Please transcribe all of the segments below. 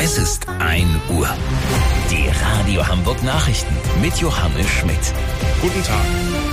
Es ist 1 Uhr. Die Radio Hamburg Nachrichten mit Johannes Schmidt. Guten Tag.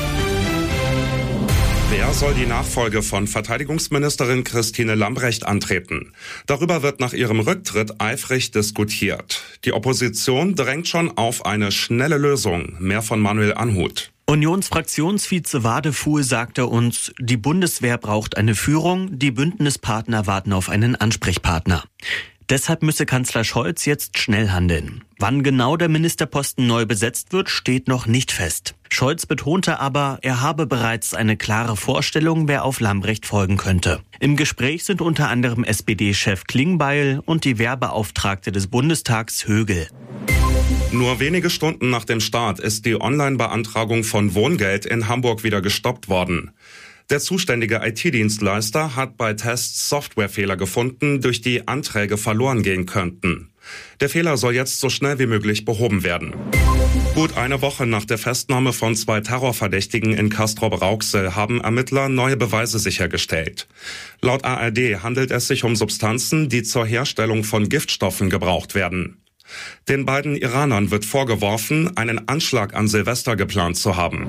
Wer soll die Nachfolge von Verteidigungsministerin Christine Lambrecht antreten? Darüber wird nach ihrem Rücktritt eifrig diskutiert. Die Opposition drängt schon auf eine schnelle Lösung. Mehr von Manuel Anhut. Unionsfraktionsvize Wadefuhl sagte uns, die Bundeswehr braucht eine Führung, die Bündnispartner warten auf einen Ansprechpartner. Deshalb müsse Kanzler Scholz jetzt schnell handeln. Wann genau der Ministerposten neu besetzt wird, steht noch nicht fest. Scholz betonte aber, er habe bereits eine klare Vorstellung, wer auf Lambrecht folgen könnte. Im Gespräch sind unter anderem SPD-Chef Klingbeil und die Wehrbeauftragte des Bundestags Högel. Nur wenige Stunden nach dem Start ist die Online-Beantragung von Wohngeld in Hamburg wieder gestoppt worden. Der zuständige IT-Dienstleister hat bei Tests Softwarefehler gefunden, durch die Anträge verloren gehen könnten. Der Fehler soll jetzt so schnell wie möglich behoben werden. Gut eine Woche nach der Festnahme von 2 Terrorverdächtigen in Castrop-Rauxel haben Ermittler neue Beweise sichergestellt. Laut ARD handelt es sich um Substanzen, die zur Herstellung von Giftstoffen gebraucht werden. Den beiden Iranern wird vorgeworfen, einen Anschlag an Silvester geplant zu haben.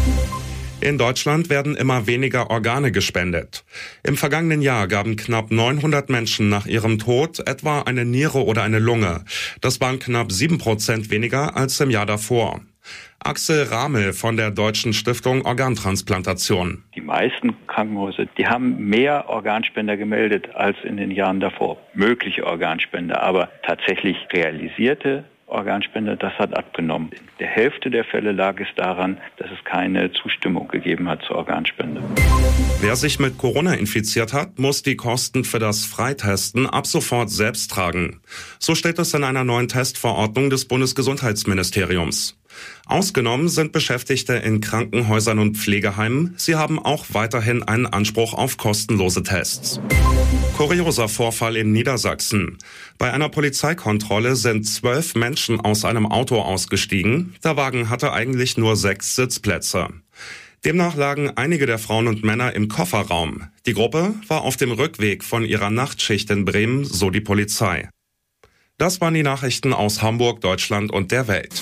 In Deutschland werden immer weniger Organe gespendet. Im vergangenen Jahr gaben knapp 900 Menschen nach ihrem Tod etwa eine Niere oder eine Lunge. Das waren knapp 7% weniger als im Jahr davor. Axel Ramel von der Deutschen Stiftung Organtransplantation. Die meisten Krankenhäuser, die haben mehr Organspender gemeldet als in den Jahren davor. Mögliche Organspender, aber tatsächlich realisierte Organspende, das hat abgenommen. In der Hälfte der Fälle lag es daran, dass es keine Zustimmung gegeben hat zur Organspende. Wer sich mit Corona infiziert hat, muss die Kosten für das Freitesten ab sofort selbst tragen. So steht es in einer neuen Testverordnung des Bundesgesundheitsministeriums. Ausgenommen sind Beschäftigte in Krankenhäusern und Pflegeheimen. Sie haben auch weiterhin einen Anspruch auf kostenlose Tests. Kurioser Vorfall in Niedersachsen. Bei einer Polizeikontrolle sind 12 Menschen aus einem Auto ausgestiegen. Der Wagen hatte eigentlich nur 6 Sitzplätze. Demnach lagen einige der Frauen und Männer im Kofferraum. Die Gruppe war auf dem Rückweg von ihrer Nachtschicht in Bremen, so die Polizei. Das waren die Nachrichten aus Hamburg, Deutschland und der Welt.